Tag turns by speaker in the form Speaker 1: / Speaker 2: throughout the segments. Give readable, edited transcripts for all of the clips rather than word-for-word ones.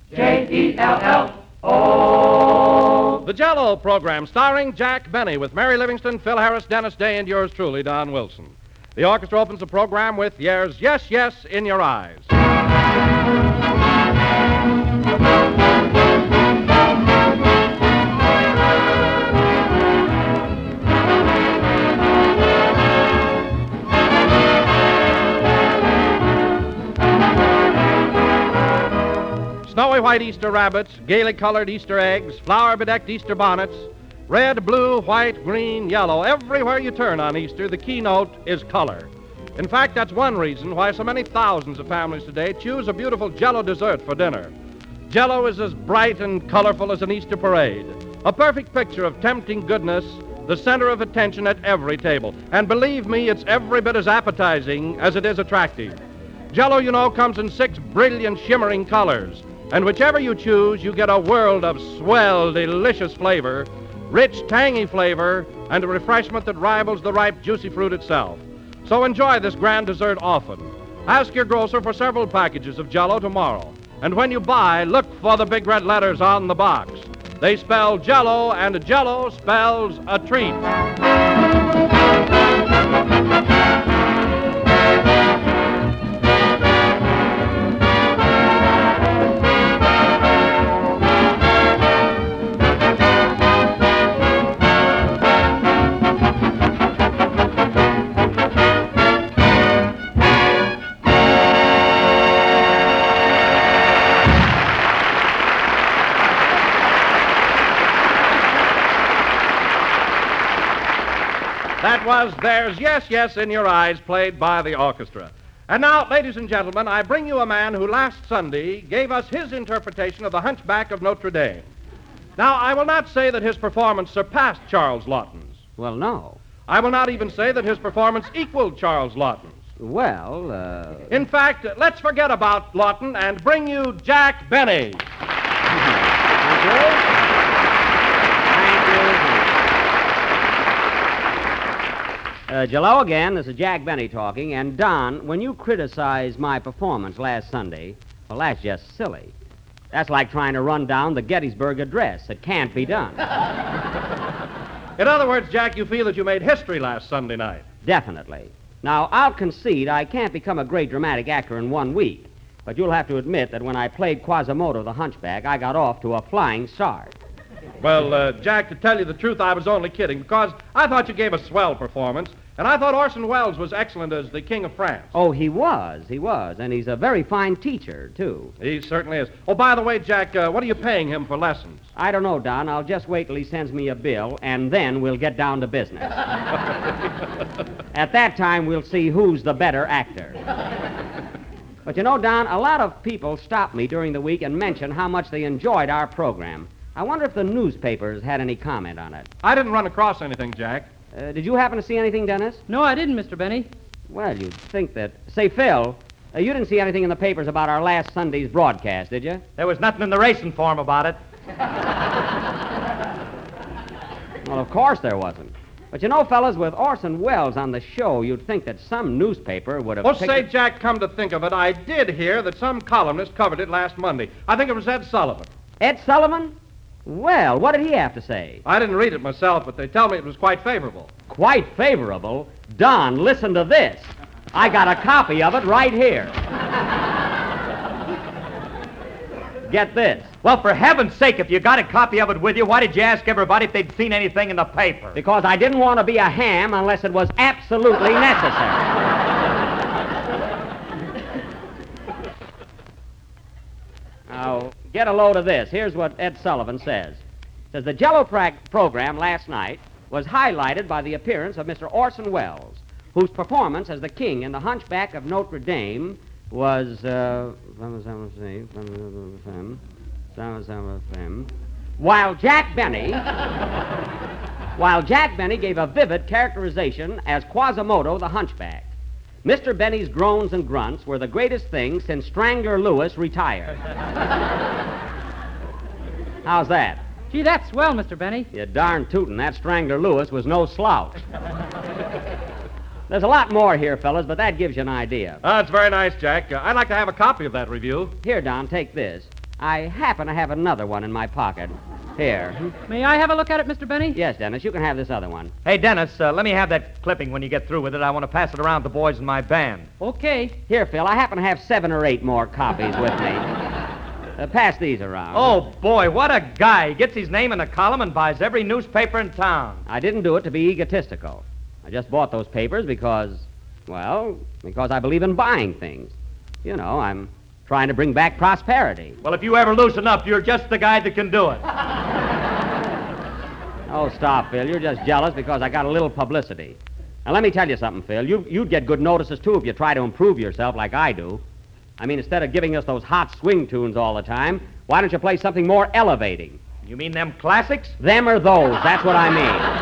Speaker 1: J-E-L-L-O.
Speaker 2: The Jell-O program starring Jack Benny with Mary Livingston, Phil Harris, Dennis Day, and yours truly, Don Wilson. The orchestra opens the program with There's Yes, Yes in Your Eyes. Snowy white Easter rabbits, gaily colored Easter eggs, flower-bedecked Easter bonnets, red, blue, white, green, yellow. Everywhere you turn on Easter, the keynote is color. In fact, that's one reason why so many thousands of families today choose a beautiful Jell-O dessert for dinner. Jell-O is as bright and colorful as an Easter parade, a perfect picture of tempting goodness, the center of attention at every table. And believe me, it's every bit as appetizing as it is attractive. Jell-O, you know, comes in 6 brilliant, shimmering colors. And whichever you choose, you get a world of swell, delicious flavor, rich, tangy flavor, and a refreshment that rivals the ripe, juicy fruit itself. So enjoy this grand dessert often. Ask your grocer for several packages of Jell-O tomorrow. And when you buy, look for the big red letters on the box. They spell Jell-O, and Jell-O spells a treat. That was There's Yes, Yes in Your Eyes, played by the orchestra. And now, ladies and gentlemen, I bring you a man who last Sunday gave us his interpretation of The Hunchback of Notre Dame. Now, I will not say that his performance surpassed Charles Laughton's.
Speaker 3: Well, no.
Speaker 2: I will not even say that his performance equaled Charles Laughton's.
Speaker 3: Well,
Speaker 2: In fact, let's forget about Laughton and bring you Jack Benny.
Speaker 3: Thank you. Jell-O again, this is Jack Benny talking. And, Don, when you criticize my performance last Sunday, well, that's just silly. That's like trying to run down the Gettysburg Address. It can't be done.
Speaker 2: In other words, Jack, you feel that you made history last Sunday night.
Speaker 3: Definitely. Now, I'll concede I can't become a great dramatic actor in 1 week, but you'll have to admit that when I played Quasimodo the Hunchback, I got off to a flying start.
Speaker 2: Well, Jack, to tell you the truth, I was only kidding, because I thought you gave a swell performance, and I thought Orson Welles was excellent as the King of France.
Speaker 3: Oh, he was, and he's a very fine teacher, too.
Speaker 2: He certainly is. Oh, by the way, Jack, what are you paying him for lessons?
Speaker 3: I don't know, Don. I'll just wait till he sends me a bill, and then we'll get down to business. At that time, we'll see who's the better actor. But you know, Don, a lot of people stop me during the week and mention how much they enjoyed our program. I wonder if the newspapers had any comment on it.
Speaker 2: I didn't run across anything, Jack.
Speaker 3: Did you happen to see anything, Dennis?
Speaker 4: No, I didn't, Mr. Benny.
Speaker 3: Well, you'd think that... Say, Phil, you didn't see anything in the papers about our last Sunday's broadcast, did you?
Speaker 5: There was nothing in the racing form about it.
Speaker 3: Well, of course there wasn't. But you know, fellas, with Orson Welles on the show, you'd think that some newspaper would have...
Speaker 2: Oh, say, Jack, come to think of it, I did hear that some columnist covered it last Monday. I think it was Ed Sullivan.
Speaker 3: Ed Sullivan? Well, what did he have to say?
Speaker 2: I didn't read it myself, but they tell me it was quite favorable.
Speaker 3: Quite favorable? Don, listen to this. I got a copy of it right here. Get this.
Speaker 5: Well, for heaven's sake, if you got a copy of it with you, why did you ask everybody if they'd seen anything in the paper?
Speaker 3: Because I didn't want to be a ham unless it was absolutely necessary. Now, get a load of this. Here's what Ed Sullivan says. It says, the Jell-O program last night was highlighted by the appearance of Mr. Orson Welles, whose performance as the king in The Hunchback of Notre Dame was, while Jack Benny gave a vivid characterization as Quasimodo the Hunchback. Mr. Benny's groans and grunts were the greatest thing since Strangler Lewis retired. How's that?
Speaker 4: Gee, that's swell, Mr. Benny.
Speaker 3: You darn tootin', that Strangler Lewis was no slouch. There's a lot more here, fellas, but that gives you an idea.
Speaker 2: That's very nice, Jack. I'd like to have a copy of that review.
Speaker 3: Here, Don, take this. I happen to have another one in my pocket. Here.
Speaker 4: May I have a look at it, Mr. Benny?
Speaker 3: Yes, Dennis, you can have this other one.
Speaker 5: Hey, Dennis, let me have that clipping when you get through with it. I want to pass it around to the boys in my band.
Speaker 4: Okay.
Speaker 3: Here, Phil, I happen to have 7 or 8 more copies with me. Pass these around.
Speaker 5: Oh, boy, what a guy. He gets his name in a column and buys every newspaper in town.
Speaker 3: I didn't do it to be egotistical. I just bought those papers because I believe in buying things. You know, I'm trying to bring back prosperity.
Speaker 5: Well, if you ever loosen up, you're just the guy that can do it.
Speaker 3: Oh, stop, Phil. You're just jealous because I got a little publicity. Now, let me tell you something, Phil. You'd get good notices, too, if you try to improve yourself like I do. I mean, instead of giving us those hot swing tunes all the time, why don't you play something more elevating?
Speaker 5: You mean them classics?
Speaker 3: Them or those, that's what I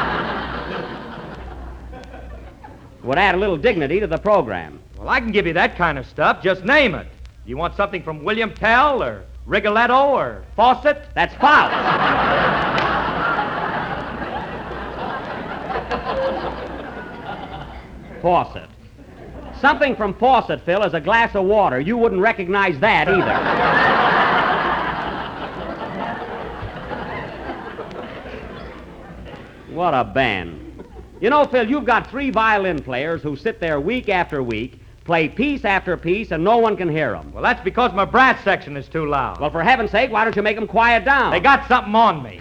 Speaker 3: mean. Would add a little dignity to the program.
Speaker 5: Well, I can give you that kind of stuff. Just name it. You want something from William Tell or Rigoletto or Fawcett?
Speaker 3: That's foul. Fawcett. Something from Fawcett, Phil, is a glass of water. You wouldn't recognize that either. What a band. You know, Phil, you've got 3 violin players who sit there week after week, play piece after piece, and no one can hear them.
Speaker 5: Well, that's because my brass section is too loud.
Speaker 3: Well, for heaven's sake, why don't you make them quiet down?
Speaker 5: They got something on me.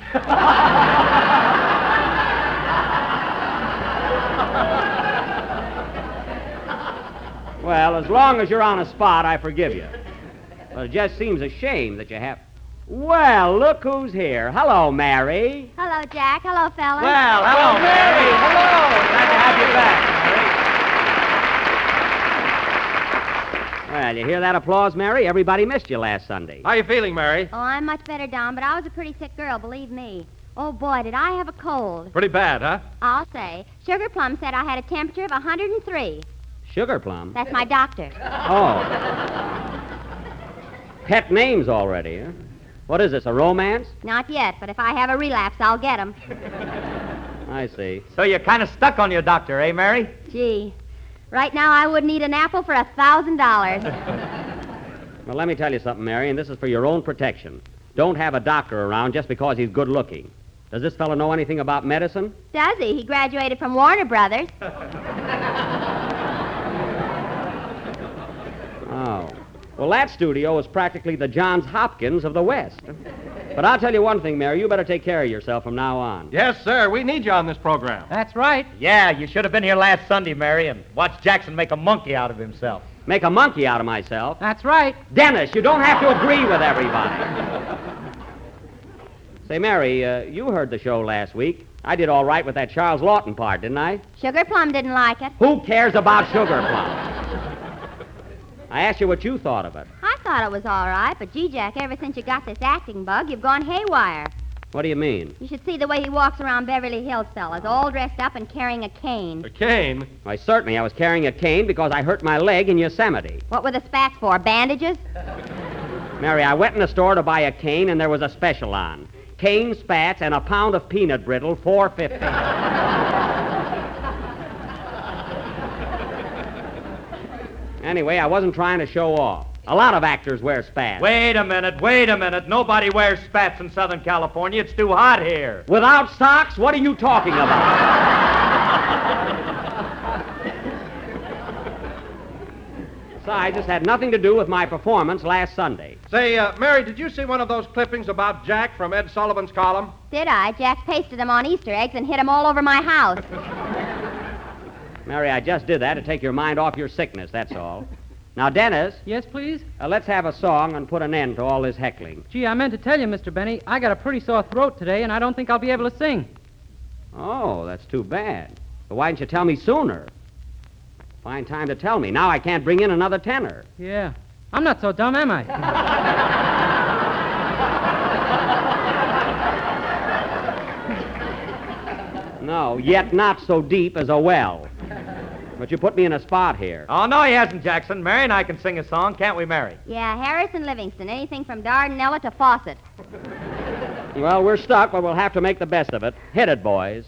Speaker 3: Well, as long as you're on a spot, I forgive you. But it just seems a shame that you have... Well, look who's here. Hello, Mary.
Speaker 1: Hello, Jack. Hello, fellas.
Speaker 5: Well, hello, Mary. Hello. Glad to have you back, Mary.
Speaker 3: Well, you hear that applause, Mary? Everybody missed you last Sunday.
Speaker 2: How you feeling, Mary?
Speaker 1: Oh, I'm much better, Don, but I was a pretty sick girl, believe me. Oh, boy, did I have a cold.
Speaker 2: Pretty bad, huh?
Speaker 1: I'll say. Sugar Plum said I had a temperature of 103.
Speaker 3: Sugar Plum?
Speaker 1: That's my doctor.
Speaker 3: Oh. Pet names already, huh? What is this, a romance?
Speaker 1: Not yet, but if I have a relapse, I'll get 'em.
Speaker 3: I see.
Speaker 5: So you're kind of stuck on your doctor, eh, Mary?
Speaker 1: Gee, right now I wouldn't eat an apple for $1,000.
Speaker 3: Well, let me tell you something, Mary, and this is for your own protection. Don't have a doctor around just because he's good looking. Does this fellow know anything about medicine?
Speaker 1: Does he? He graduated from Warner Brothers.
Speaker 3: Oh. Well, that studio is practically the Johns Hopkins of the West. But I'll tell you one thing, Mary. You better take care of yourself from now on.
Speaker 2: Yes, sir. We need you on this program.
Speaker 4: That's right.
Speaker 5: Yeah, you should have been here last Sunday, Mary, and watched Jackson make a monkey out of himself.
Speaker 3: Make a monkey out of myself.
Speaker 4: That's right.
Speaker 3: Dennis, you don't have to agree with everybody. Say, Mary, you heard the show last week. I did all right with that Charles Lawton part, didn't I?
Speaker 1: Sugar Plum didn't like it.
Speaker 3: Who cares about Sugar Plum? I asked you what you thought of it.
Speaker 1: I thought it was all right, but gee, Jack, ever since you got this acting bug, you've gone haywire.
Speaker 3: What do you mean?
Speaker 1: You should see the way he walks around Beverly Hills, fellas, all dressed up and carrying a cane.
Speaker 2: A cane?
Speaker 3: Why, certainly I was carrying a cane because I hurt my leg in Yosemite.
Speaker 1: What were the spats for, bandages?
Speaker 3: Mary, I went in the store to buy a cane, and there was a special on. Cane spats and a pound of peanut brittle, $4.50. Anyway, I wasn't trying to show off. A lot of actors wear spats.
Speaker 5: Wait a minute. Nobody wears spats in Southern California. It's too hot here.
Speaker 3: Without socks? What are you talking about? Besides, this had nothing to do with my performance last Sunday.
Speaker 2: Say, Mary, did you see one of those clippings about Jack from Ed Sullivan's column?
Speaker 1: Did I? Jack pasted them on Easter eggs and hid them all over my house.
Speaker 3: Mary, I just did that to take your mind off your sickness, that's all. Now, Dennis,
Speaker 4: Yes, please?
Speaker 3: let's have a song and put an end to all this heckling.
Speaker 4: Gee, I meant to tell you, Mr. Benny, I got a pretty sore throat today, and I don't think I'll be able to sing.
Speaker 3: Oh, that's too bad. But why didn't you tell me sooner? Fine time to tell me. Now I can't bring in another tenor.
Speaker 4: Yeah. I'm not so dumb, am I?
Speaker 3: No, yet not so deep as a well. But you put me in a spot here.
Speaker 5: Oh, no, he hasn't, Jackson. Mary and I can sing a song, can't we, Mary?
Speaker 1: Yeah, Harrison Livingston, anything from Dardanella to Fawcett.
Speaker 3: Well, we're stuck, but we'll have to make the best of it. Hit it, boys.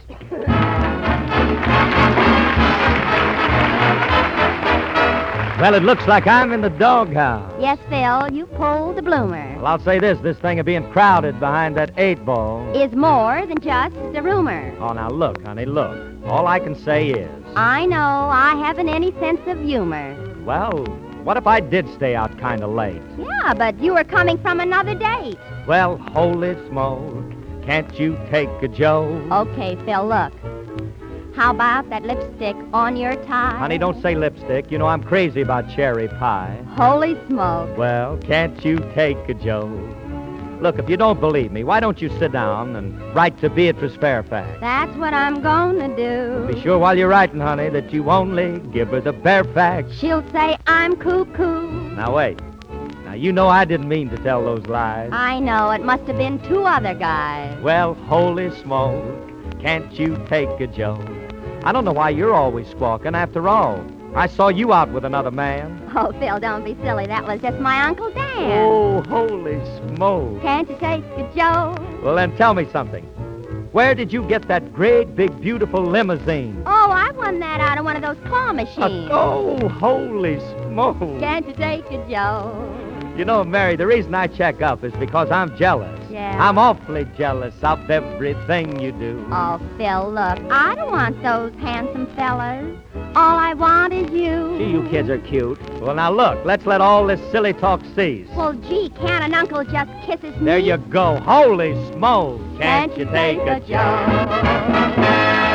Speaker 6: Well, it looks like I'm in the doghouse.
Speaker 1: Yes, Phil, you pulled the bloomer.
Speaker 6: Well, I'll say this thing of being crowded behind that 8-ball.
Speaker 1: Is more than just a rumor.
Speaker 6: Oh, now look, honey, look. All I can say is...
Speaker 1: I know I haven't any sense of humor.
Speaker 6: Well, what if I did stay out kind of late?
Speaker 1: Yeah, but you were coming from another date.
Speaker 6: Well, holy smoke, can't you take a joke?
Speaker 1: Okay, Phil, look. How about that lipstick on your tie?
Speaker 6: Honey, don't say lipstick. You know I'm crazy about cherry pie.
Speaker 1: Holy smoke.
Speaker 6: Well, can't you take a joke? Look, if you don't believe me, why don't you sit down and write to Beatrice Fairfax?
Speaker 1: That's what I'm gonna do.
Speaker 6: Be sure while you're writing, honey, that you only give her the bare facts.
Speaker 1: She'll say I'm cuckoo.
Speaker 6: Now, wait. Now, you know I didn't mean to tell those lies.
Speaker 1: I know. It must have been 2 other guys.
Speaker 6: Well, holy smoke, can't you take a joke? I don't know why you're always squawking. After all, I saw you out with another man.
Speaker 1: Oh, Phil, don't be silly. That was just my Uncle Dan.
Speaker 6: Oh, holy smoke.
Speaker 1: Can't you take a joke?
Speaker 6: Well, then tell me something. Where did you get that great, big, beautiful limousine?
Speaker 1: Oh, I won that out of one of those claw machines.
Speaker 6: Oh, holy smoke.
Speaker 1: Can't you take a joke?
Speaker 6: You know, Mary, the reason I check up is because I'm jealous.
Speaker 1: Yeah.
Speaker 6: I'm awfully jealous of everything you do.
Speaker 1: Oh, Phil, look, I don't want those handsome fellas. All I want is you.
Speaker 6: Gee, you kids are cute. Well, now look, let's let all this silly talk cease.
Speaker 1: Well, gee, can't an uncle just kiss his knee?
Speaker 6: There you go. Holy smoke. Can't you take a joke?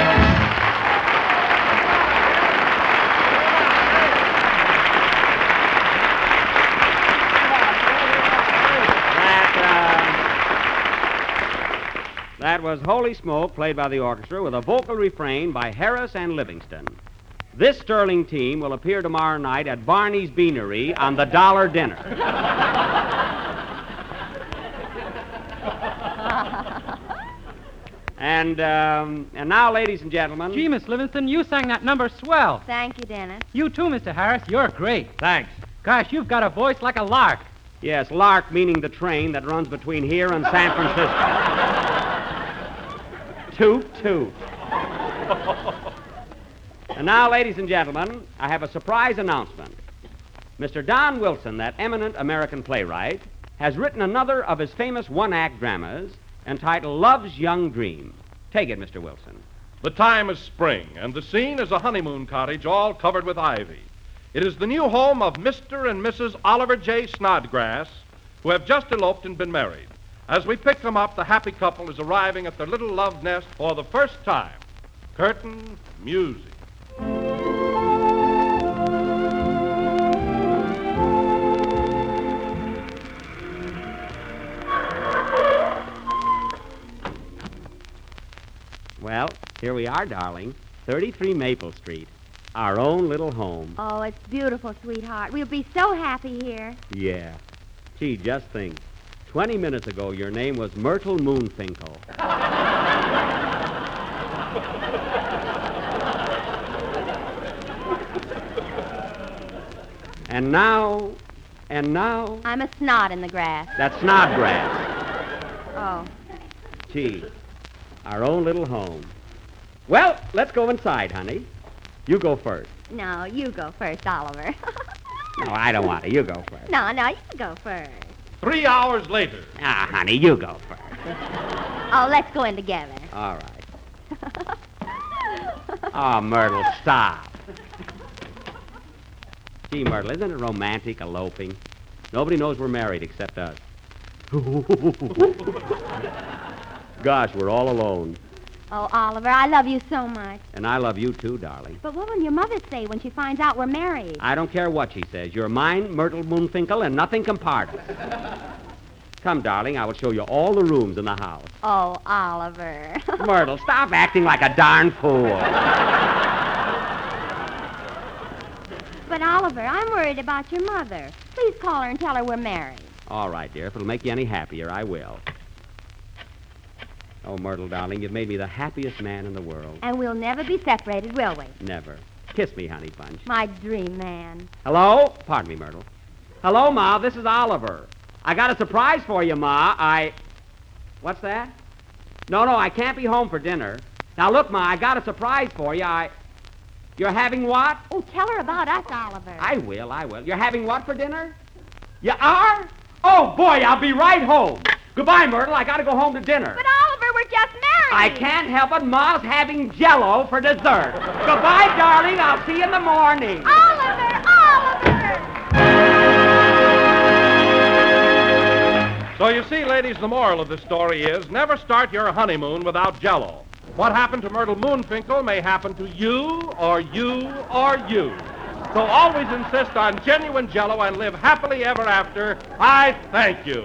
Speaker 3: That was Holy Smoke, played by the orchestra, with a vocal refrain by Harris and Livingston. This Sterling team will appear tomorrow night at Barney's Beanery on the Dollar Dinner. And now, ladies and gentlemen...
Speaker 4: Gee, Miss Livingston, you sang that number swell.
Speaker 1: Thank you, Dennis.
Speaker 4: You too, Mr. Harris. You're great.
Speaker 5: Thanks.
Speaker 4: Gosh, you've got a voice like a lark.
Speaker 3: Yes, Lark meaning the train that runs between here and San Francisco. Toot, toot. And now, ladies and gentlemen, I have a surprise announcement. Mr. Don Wilson, that eminent American playwright, has written another of his famous one-act dramas entitled Love's Young Dream. Take it, Mr. Wilson.
Speaker 2: The time is spring, and the scene is a honeymoon cottage all covered with ivy. It is the new home of Mr. and Mrs. Oliver J. Snodgrass, who have just eloped and been married. As we pick them up, the happy couple is arriving at their little love nest for the first time. Curtain, music.
Speaker 3: Well, here we are, darling. 33 Maple Street. Our own little home.
Speaker 1: Oh, it's beautiful, sweetheart. We'll be so happy here.
Speaker 3: Yeah. Gee, just think. 20 minutes ago, your name was Myrtle Moonfinkel. And now...
Speaker 1: I'm a snot in the grass.
Speaker 3: That's Snodgrass.
Speaker 1: Oh.
Speaker 3: Gee, our own little home. Well, let's go inside, honey. You go first.
Speaker 1: No, you go first, Oliver.
Speaker 3: No, I don't want to. You go first.
Speaker 1: No, you go first.
Speaker 2: 3 hours later.
Speaker 3: Ah, honey, you go first.
Speaker 1: Oh, let's go in together.
Speaker 3: All right. Oh, Myrtle, stop. Gee, Myrtle, isn't it romantic eloping? Nobody knows we're married except us. Gosh, we're all alone.
Speaker 1: Oh, Oliver, I love you so much.
Speaker 3: And I love you too, darling.
Speaker 1: But what will your mother say when she finds out we're married?
Speaker 3: I don't care what she says. You're mine, Myrtle Moonfinkel, and nothing can part us. Come, darling, I will show you all the rooms in the house.
Speaker 1: Oh, Oliver.
Speaker 3: Myrtle, stop acting like a darn fool.
Speaker 1: But, Oliver, I'm worried about your mother. Please call her and tell her we're married.
Speaker 3: All right, dear. If it'll make you any happier, I will. Oh, Myrtle, darling, you've made me the happiest man in the world.
Speaker 1: And we'll never be separated, will we?
Speaker 3: Never. Kiss me, honey bunch.
Speaker 1: My dream man.
Speaker 3: Hello? Pardon me, Myrtle. Hello, Ma. This is Oliver. I got a surprise for you, Ma. What's that? No, I can't be home for dinner. Now, look, Ma, I got a surprise for you. You're having what?
Speaker 1: Oh, tell her about us, Oliver.
Speaker 3: I will. You're having what for dinner? You are? Oh, boy, I'll be right home. Goodbye, Myrtle. I gotta go home to dinner.
Speaker 1: But, Oliver, we're just married.
Speaker 3: I can't help it. Ma's having Jell-O for dessert. Goodbye, darling. I'll see you in the morning.
Speaker 1: Oliver!
Speaker 2: So you see, ladies, the moral of the story is never start your honeymoon without Jell-O. What happened to Myrtle Moonfinkel may happen to you or you or you. So always insist on genuine Jell-O and live happily ever after. I thank you.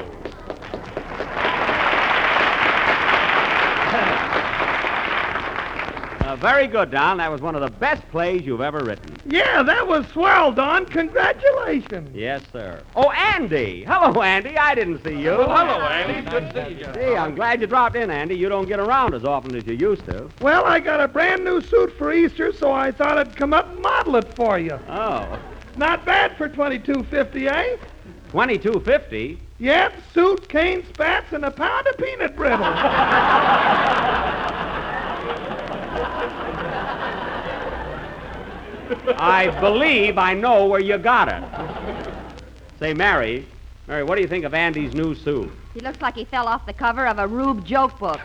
Speaker 3: Very good, Don. That was one of the best plays you've ever written.
Speaker 7: Yeah, that was swell, Don. Congratulations.
Speaker 3: Yes, sir. Oh, Andy. Hello, Andy. I didn't see you.
Speaker 2: Well, hello, Andy. Good to see you.
Speaker 3: Gee, I'm glad you dropped in, Andy. You don't get around as often as you used to.
Speaker 7: Well, I got a brand new suit for Easter, so I thought I'd come up and model it for you.
Speaker 3: Oh.
Speaker 7: Not bad for $22.50, eh?
Speaker 3: $22.50?
Speaker 7: Yep, suit, cane, spats, and a pound of peanut brittle.
Speaker 3: I believe I know where you got it. Say, Mary, what do you think of Andy's new suit?
Speaker 1: He looks like he fell off the cover of a Rube joke book.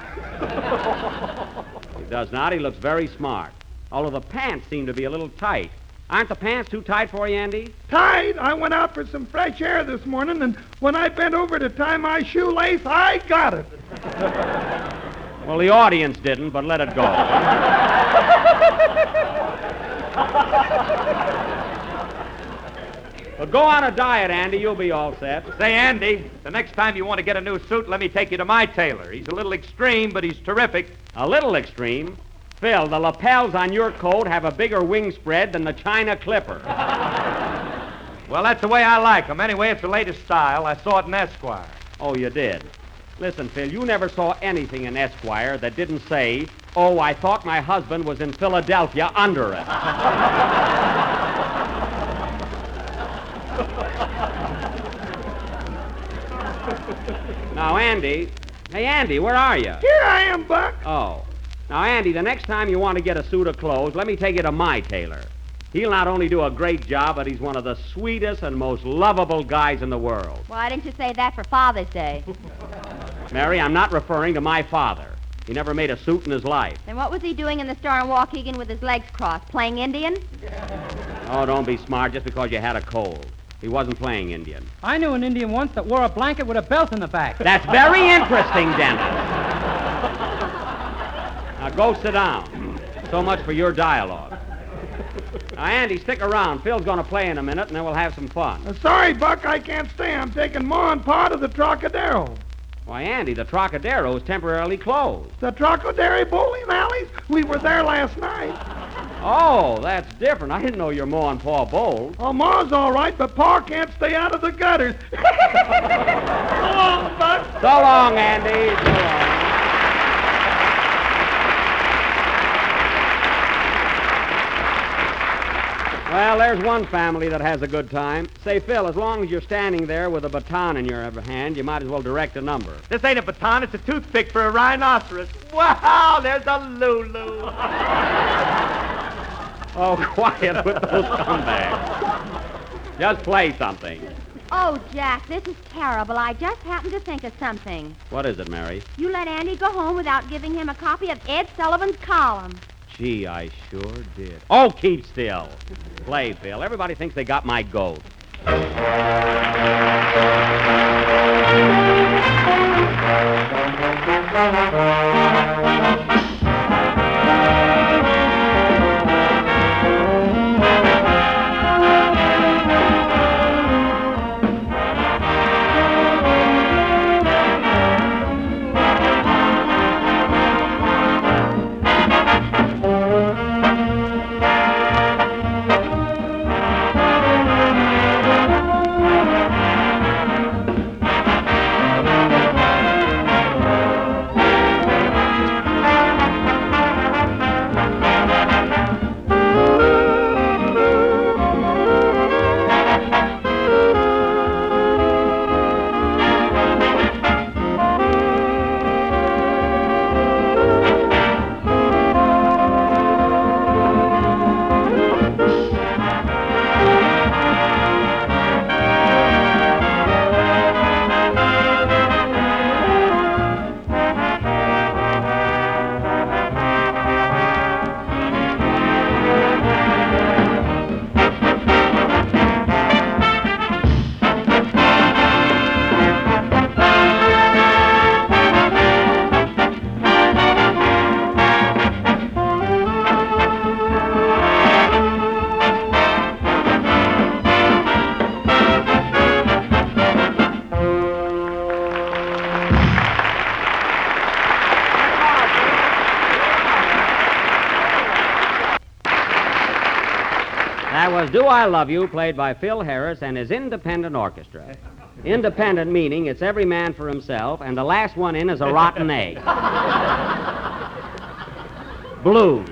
Speaker 3: He does not. He looks very smart. Although the pants seem to be a little tight. Aren't the pants too tight for you, Andy?
Speaker 7: Tight? I went out for some fresh air this morning, and when I bent over to tie my shoelace, I got it.
Speaker 3: Well, the audience didn't, but let it go. Well, go on a diet, Andy. You'll be all set.
Speaker 5: Say, Andy, the next time you want to get a new suit, let me take you to my tailor. He's a little extreme, but he's terrific.
Speaker 3: A little extreme? Phil, the lapels on your coat have a bigger wing spread than the China Clipper.
Speaker 5: Well, that's the way I like them. Anyway, it's the latest style. I saw it in Esquire.
Speaker 3: Oh, you did? Listen, Phil, you never saw anything in Esquire that didn't say, "Oh, I thought my husband was in Philadelphia," under it. Now, Andy. Hey, Andy, where are you?
Speaker 7: Here I am, Buck.
Speaker 3: Oh. Now, Andy, the next time you want to get a suit of clothes, let me take you to my tailor. He'll not only do a great job, but he's one of the sweetest and most lovable guys in the world.
Speaker 1: Why didn't you say that for Father's Day?
Speaker 3: Mary, I'm not referring to my father. He never made a suit in his life.
Speaker 1: Then what was he doing in the store in Waukegan with his legs crossed? Playing Indian?
Speaker 3: Oh, don't be smart just because you had a cold. He wasn't playing Indian.
Speaker 4: I knew an Indian once that wore a blanket with a belt in the back.
Speaker 3: That's very interesting, Dennis. Now, go sit down. So much for your dialogue. Now, Andy, stick around. Phil's going to play in a minute, and then we'll have some fun.
Speaker 7: Sorry, Buck, I can't stay. I'm taking Ma and Pa to the Trocadero.
Speaker 3: Why, Andy, the Trocadero's temporarily closed.
Speaker 7: The Trocadero bowling alleys? We were there last night.
Speaker 3: Oh, that's different. I didn't know your Ma and Pa bowled.
Speaker 7: Oh, Ma's all right, but Pa can't stay out of the gutters. So long, Buck.
Speaker 3: So long, Andy. So long. Well, there's one family that has a good time. Say, Phil, as long as you're standing there with a baton in your hand, you might as well direct a number.
Speaker 5: This ain't a baton, it's a toothpick for a rhinoceros. Wow, there's a Lulu.
Speaker 3: Oh, quiet with those scumbags. Just play something.
Speaker 1: Oh, Jack, this is terrible. I just happened to think of something.
Speaker 3: What is it, Mary?
Speaker 1: You let Andy go home without giving him a copy of Ed Sullivan's column.
Speaker 3: Gee, I sure did. Oh, keep still. Play, Phil. Everybody thinks they got my goat. was Do I Love You, played by Phil Harris and his independent orchestra. Independent meaning it's every man for himself, and the last one in is a rotten egg. Blues.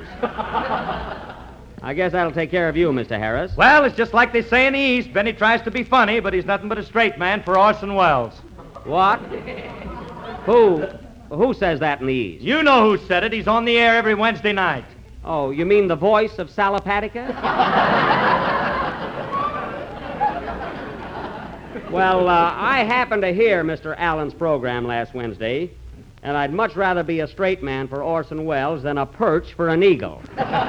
Speaker 3: I guess that'll take care of you, Mr. Harris.
Speaker 5: Well, it's just like they say in the East. Benny tries to be funny, but he's nothing but a straight man for Orson Welles.
Speaker 3: What? Who says that in the East?
Speaker 5: You know who said it. He's on the air every Wednesday night.
Speaker 3: Oh, you mean the voice of Salapatica? Well, I happened to hear Mr. Allen's program last Wednesday, and I'd much rather be a straight man for Orson Welles than a perch for an eagle.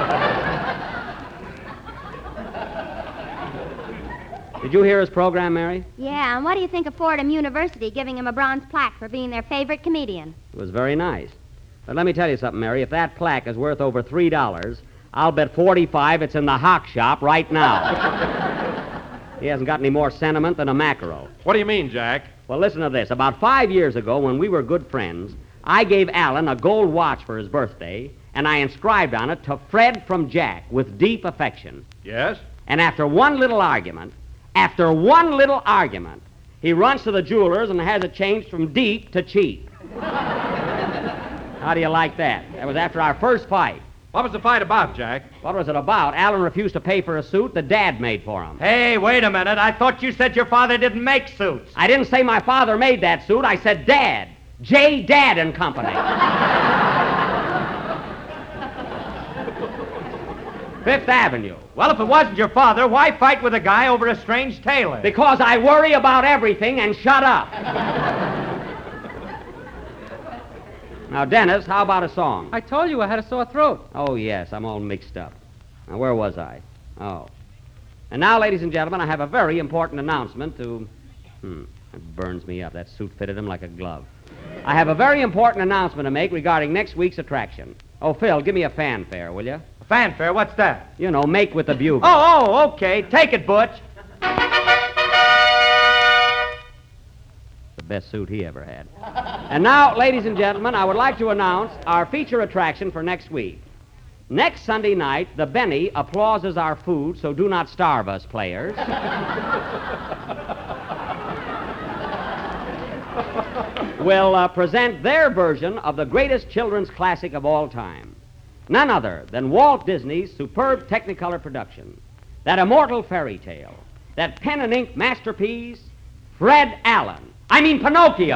Speaker 3: Did you hear his program, Mary?
Speaker 1: Yeah, and what do you think of Fordham University giving him a bronze plaque for being their favorite comedian?
Speaker 3: It was very nice. But let me tell you something, Mary. If that plaque is worth over $3, I'll bet 45 it's in the hock shop right now. He hasn't got any more sentiment than a mackerel.
Speaker 2: What do you mean, Jack?
Speaker 3: Well, listen to this. About 5 years ago, when we were good friends, I gave Alan a gold watch for his birthday, and I inscribed on it, "To Fred from Jack, with deep affection."
Speaker 2: Yes?
Speaker 3: And after one little argument, he runs to the jeweler's and has it changed from deep to cheap. How do you like that? That was after our first fight.
Speaker 2: What was the fight about, Jack?
Speaker 3: What was it about? Alan refused to pay for a suit that Dad made for him.
Speaker 5: Hey, wait a minute. I thought you said your father didn't make suits.
Speaker 3: I didn't say my father made that suit. I said Dad. J. Dad and Company. Fifth Avenue.
Speaker 5: Well, if it wasn't your father, why fight with a guy over a strange tailor?
Speaker 3: Because I worry about everything and shut up. Now, Dennis, how about a song?
Speaker 4: I told you I had a sore throat.
Speaker 3: Oh, yes, I'm all mixed up. Now, where was I? Oh. And now, ladies and gentlemen, I have a very important announcement to... It burns me up. That suit fitted him like a glove. I have a very important announcement to make regarding next week's attraction. Oh, Phil, give me a fanfare, will you?
Speaker 5: Fanfare, what's that?
Speaker 3: You know, make with the bugle.
Speaker 5: Oh, okay. Take it, Butch.
Speaker 3: The best suit he ever had. And now, ladies and gentlemen, I would like to announce our feature attraction for next week. Next Sunday night, the Benny applauses our food, so do not starve us, players. Will present their version of the greatest children's classic of all time. None other than Walt Disney's superb Technicolor production. That immortal fairy tale. That pen and ink masterpiece, Fred Allen. I mean Pinocchio.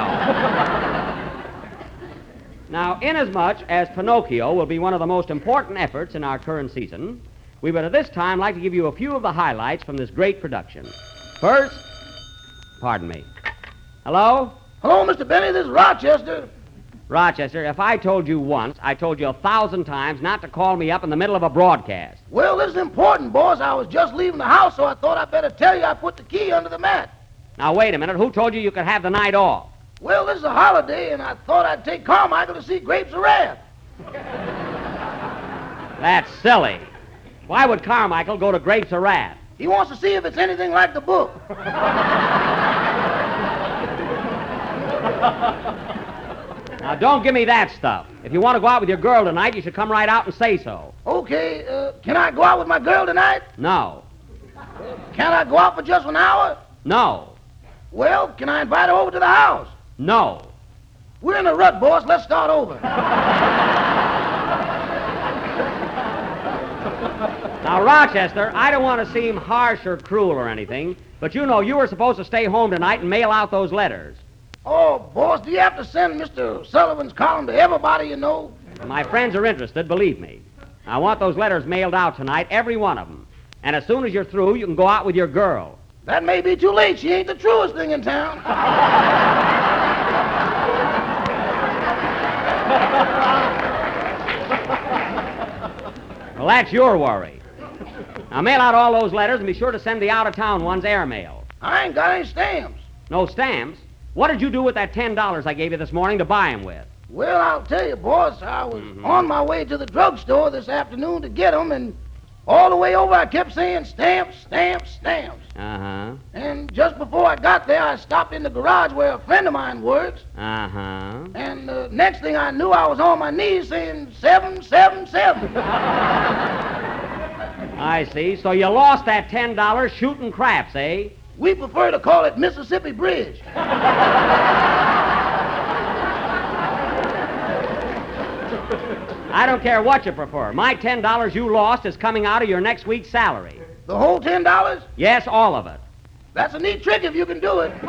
Speaker 3: Now, inasmuch as Pinocchio will be one of the most important efforts in our current season, we would at this time like to give you a few of the highlights from this great production. First, pardon me. Hello?
Speaker 8: Hello, Mr. Benny. This is Rochester.
Speaker 3: Rochester, if I told you once, I told you 1,000 times not to call me up in the middle of a broadcast.
Speaker 8: Well, this is important, boss. I was just leaving the house, so I thought I'd better tell you I put the key under the mat.
Speaker 3: Now, wait a minute. Who told you could have the night off?
Speaker 8: Well, this is a holiday, and I thought I'd take Carmichael to see Grapes of Wrath.
Speaker 3: That's silly. Why would Carmichael go to Grapes of Wrath?
Speaker 8: He wants to see if it's anything like the book.
Speaker 3: Now, don't give me that stuff. If you want to go out with your girl tonight, you should come right out and say so.
Speaker 8: Okay, can I go out with my girl tonight?
Speaker 3: No.
Speaker 8: Can I go out for just an hour?
Speaker 3: No.
Speaker 8: Well, can I invite her over to the house?
Speaker 3: No.
Speaker 8: We're in a rut, boss. Let's start over.
Speaker 3: Now, Rochester, I don't want to seem harsh or cruel or anything, but you know you were supposed to stay home tonight and mail out those letters.
Speaker 8: Oh, boss, do you have to send Mr. Sullivan's column to everybody you know?
Speaker 3: My friends are interested, believe me. I want those letters mailed out tonight, every one of them. And as soon as you're through, you can go out with your girl.
Speaker 8: That may be too late. She ain't the truest thing in town.
Speaker 3: Well, that's your worry. Now, mail out all those letters and be sure to send the out-of-town ones airmail.
Speaker 8: I ain't got any stamps.
Speaker 3: No stamps? What did you do with that $10 I gave you this morning to buy 'em with?
Speaker 8: Well, I'll tell you, boss, I was on my way to the drugstore this afternoon to get 'em, and all the way over I kept saying stamps, stamps, stamps.
Speaker 3: Uh-huh.
Speaker 8: And just before I got there, I stopped in the garage where a friend of mine works.
Speaker 3: Uh-huh.
Speaker 8: And next thing I knew, I was on my knees saying 777.
Speaker 3: I see. So you lost that $10 shooting craps, eh?
Speaker 8: We prefer to call it Mississippi Bridge.
Speaker 3: I don't care what you prefer. My $10 you lost is coming out of your next week's salary.
Speaker 8: The whole $10?
Speaker 3: Yes, all of it.
Speaker 8: That's a neat trick if you can do it.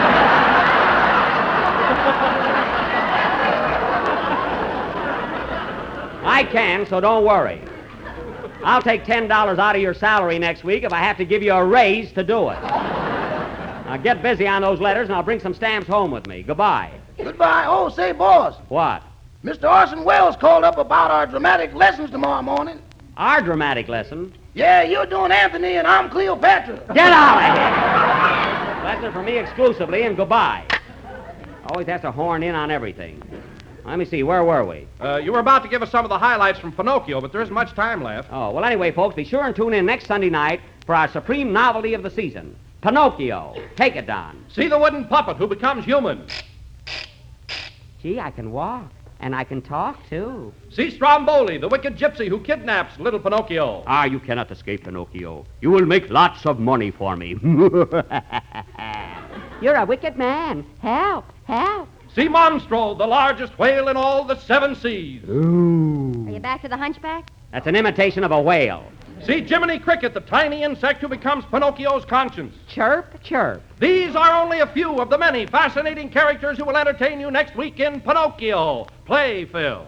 Speaker 3: I can, so don't worry. I'll take $10 out of your salary next week if I have to give you a raise to do it. Now get busy on those letters, and I'll bring some stamps home with me. Goodbye.
Speaker 8: Goodbye. Oh, say, boss.
Speaker 3: What?
Speaker 8: Mr. Orson Welles called up about our dramatic lessons tomorrow morning.
Speaker 3: Our dramatic lesson?
Speaker 8: Yeah, you're doing Anthony and I'm Cleopatra.
Speaker 3: Get out of here! Lesson for me exclusively, and goodbye. Always has to horn in on everything. Let me see, where were we?
Speaker 2: You were about to give us some of the highlights from Pinocchio, but there isn't much time left.
Speaker 3: Oh, well, anyway, folks, be sure and tune in next Sunday night for our supreme novelty of the season, Pinocchio. Take it, Don.
Speaker 2: See the wooden puppet who becomes human.
Speaker 3: Gee, I can walk, and I can talk, too.
Speaker 2: See Stromboli, the wicked gypsy who kidnaps little Pinocchio.
Speaker 3: Ah, you cannot escape, Pinocchio. You will make lots of money for me. You're a wicked man. Help, help.
Speaker 2: See Monstro, the largest whale in all the 7 seas.
Speaker 1: Are you back to the hunchback?
Speaker 3: That's an imitation of a whale.
Speaker 2: See Jiminy Cricket, the tiny insect who becomes Pinocchio's conscience.
Speaker 3: Chirp, chirp.
Speaker 2: These are only a few of the many fascinating characters who will entertain you next week in Pinocchio. Play, Phil.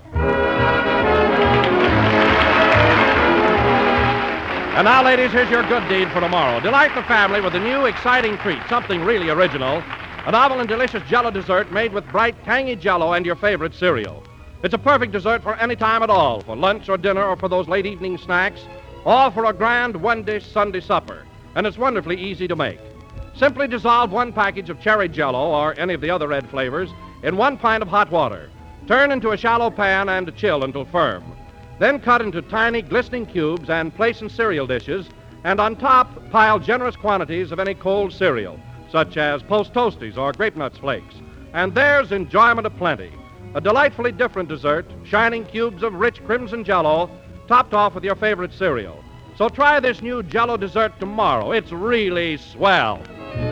Speaker 2: And now, ladies, here's your good deed for tomorrow. Delight the family with a new, exciting treat, something really original. A novel and delicious Jell-O dessert made with bright, tangy Jell-O and your favorite cereal. It's a perfect dessert for any time at all, for lunch or dinner or for those late evening snacks, or for a grand one-dish Sunday supper. And it's wonderfully easy to make. Simply dissolve 1 package of cherry Jell-O or any of the other red flavors in 1 pint of hot water. Turn into a shallow pan and chill until firm. Then cut into tiny, glistening cubes and place in cereal dishes, and on top pile generous quantities of any cold cereal, such as Post Toasties or Grape Nuts Flakes. And there's enjoyment aplenty. A delightfully different dessert, shining cubes of rich crimson Jell-O, topped off with your favorite cereal. So try this new Jell-O dessert tomorrow. It's really swell.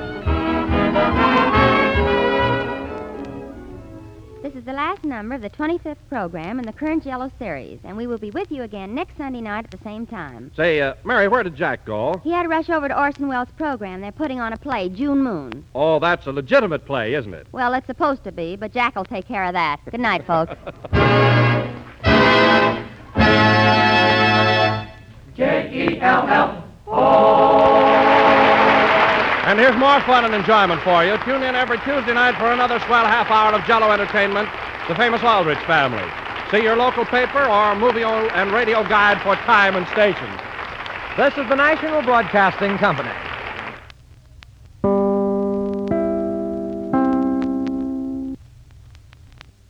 Speaker 1: This is the last number of the 25th program in the current Jell-O series, and we will be with you again next Sunday night at the same time.
Speaker 2: Say, Mary, where did Jack go?
Speaker 1: He had to rush over to Orson Welles' program. They're putting on a play, June Moon.
Speaker 2: Oh, that's a legitimate play, isn't it?
Speaker 1: Well, it's supposed to be, but Jack will take care of that. Good night, folks.
Speaker 2: And here's more fun and enjoyment for you. Tune in every Tuesday night for another swell half hour of Jell-O entertainment, The Famous Aldrich Family. See your local paper or movie and radio guide for time and station.
Speaker 6: This is the National Broadcasting Company.